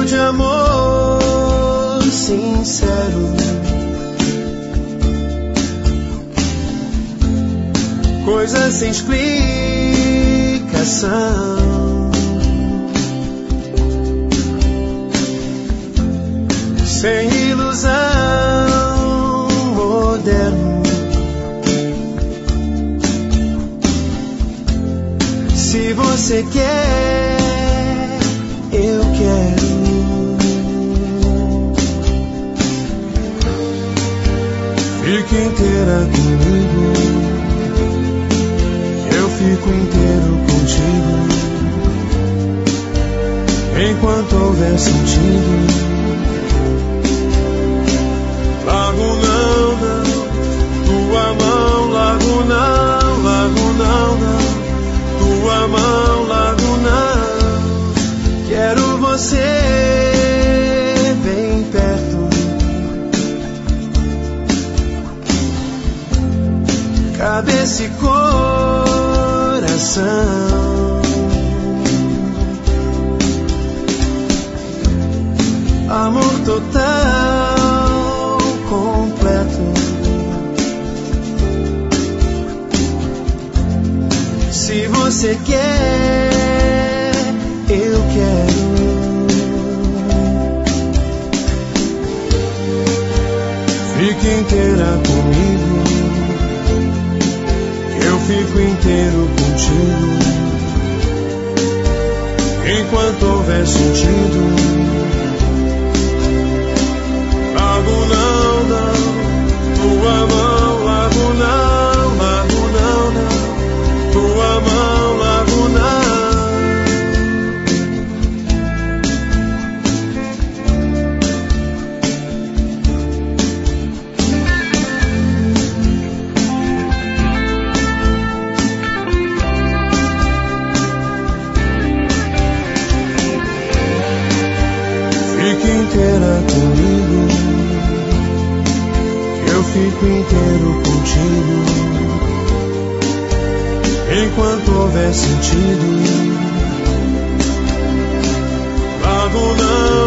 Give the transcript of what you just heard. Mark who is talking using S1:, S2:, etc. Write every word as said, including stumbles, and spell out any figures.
S1: cheio de amor sincero, coisas sem explicação, sem ilusão, moderno. Se você quer, eu quero. Fique inteira comigo, eu fico inteiro contigo. Enquanto houver sentido, largo não, não, tua mão, largo não, largo não, não, tua mão, largo não. Quero você bem perto, cabeça e coração. Amor total, completo. Se você quer, eu quero. Fique inteira comigo, eu fico inteiro contigo. Enquanto houver sentido, largo não, não, tua mão, largo não, largo não, não, tua mão, largo não. Fique inteira comigo, eu fico inteiro contigo. Enquanto houver sentido, largo não.